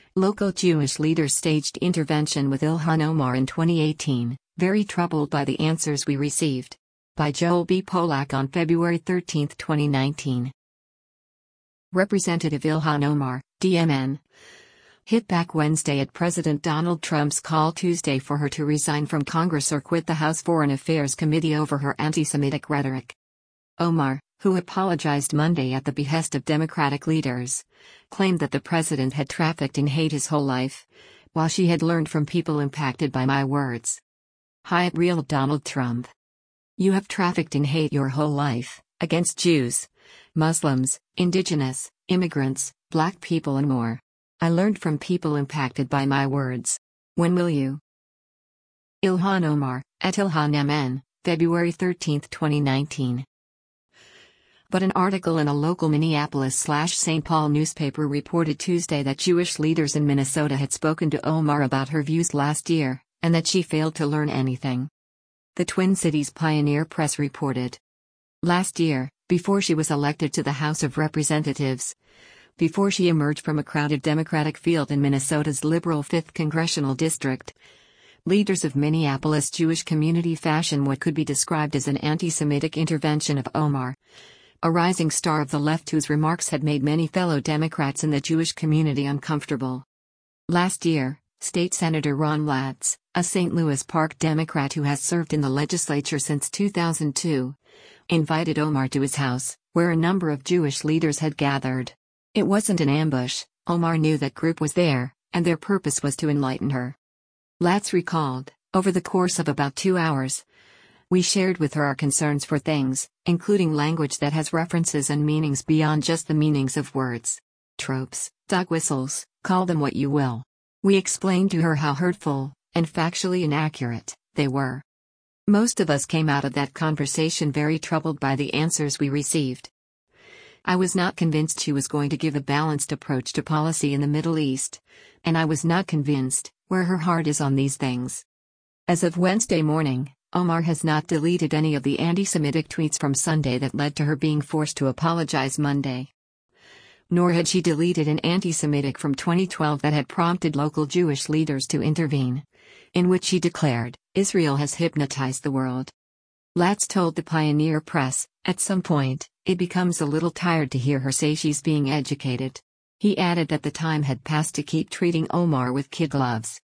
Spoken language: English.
Local Jewish leaders staged intervention with Ilhan Omar in 2018, very troubled by the answers we received. By Joel B. Polak on February 13, 2019. Representative Ilhan Omar, DMN, hit back Wednesday at President Donald Trump's call Tuesday for her to resign from Congress or quit the House Foreign Affairs Committee over her anti-Semitic rhetoric. Omar, who apologized Monday at the behest of Democratic leaders, claimed that the president had trafficked in hate his whole life, while she had learned from people impacted by my words. Hi, real Donald Trump. You have trafficked in hate your whole life, against Jews, Muslims, indigenous, immigrants, black people and more. I learned from people impacted by my words. When will you? Ilhan Omar, at Ilhan MN, February 13, 2019. But an article in a local Minneapolis/St. Paul newspaper reported Tuesday that Jewish leaders in Minnesota had spoken to Omar about her views last year, and that she failed to learn anything. The Twin Cities Pioneer Press reported. Last year, before she was elected to the House of Representatives, before she emerged from a crowded Democratic field in Minnesota's liberal 5th Congressional District, leaders of Minneapolis Jewish community fashioned what could be described as an anti-Semitic intervention of Omar, a rising star of the left whose remarks had made many fellow Democrats in the Jewish community uncomfortable. Last year, State Senator Ron Latz, a St. Louis Park Democrat who has served in the legislature since 2002, invited Omar to his house, where a number of Jewish leaders had gathered. It wasn't an ambush. Omar knew that group was there, and their purpose was to enlighten her. Latz recalled, over the course of about 2 hours, we shared with her our concerns for things, including language that has references and meanings beyond just the meanings of words. Tropes, dog whistles, call them what you will. We explained to her how hurtful, and factually inaccurate, they were. Most of us came out of that conversation very troubled by the answers we received. I was not convinced she was going to give a balanced approach to policy in the Middle East, and I was not convinced where her heart is on these things. As of Wednesday morning, Omar has not deleted any of the anti-Semitic tweets from Sunday that led to her being forced to apologize Monday. Nor had she deleted an anti-Semitic from 2012 that had prompted local Jewish leaders to intervene, in which she declared, Israel has hypnotized the world. Latz told the Pioneer Press, at some point, it becomes a little tired to hear her say she's being educated. He added that the time had passed to keep treating Omar with kid gloves.